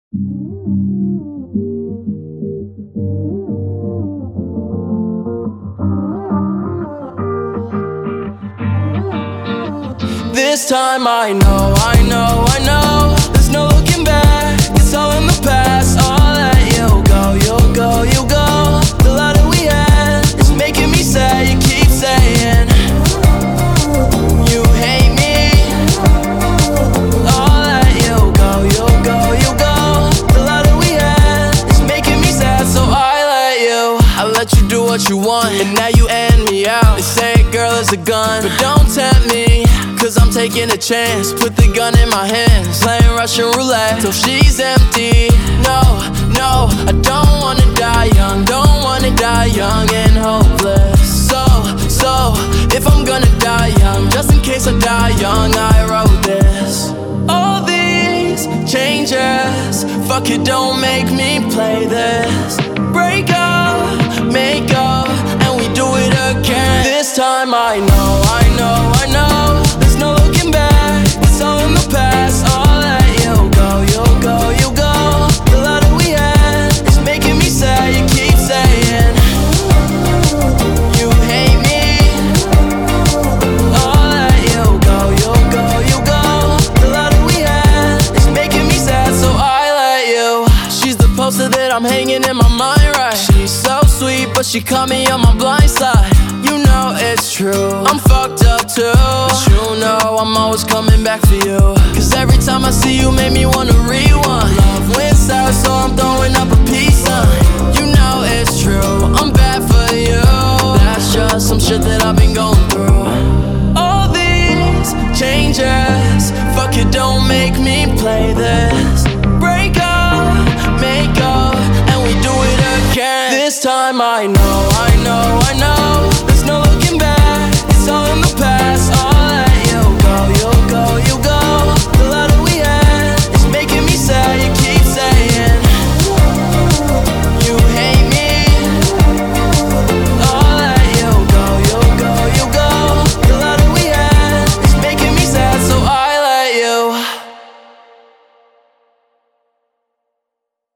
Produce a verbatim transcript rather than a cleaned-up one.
This time I know, I know, I know there's no looking back, it's all in the past. I'll let you go, you'll go, you go. The love that we had is making me sad. You keep saying you hate me. I'll let you go, you'll go, you go. The love that we had is making me sad, so I let you. I let you do what you want, and now you end me out. They say a girl is a gun, but don't tempt me, cause I'm taking a chance. Put the gun in my hands, playing Russian roulette till she's empty. No, no, I don't wanna die young. Don't wanna die young and hopeless. So, so, if I'm gonna die young, just in case I die young, I wrote this. All these changes, fuck it, don't make me play this. Break up, make up, and we do it again. This time I know, I know, I know there's no looking back, it's all in the past. I'll let you go, you'll go, you go. The love that we had is making me sad. You keep saying you hate me. I'll let you go, you'll go, you go. The love that we had is making me sad, so I let you. She's the poster that I'm hanging in my mind, right? She's so sweet, but she caught me on my blind side. You know it's true, I'm fucked up too, but you know I'm always coming back for you. Cause every time I see you make me wanna rewind.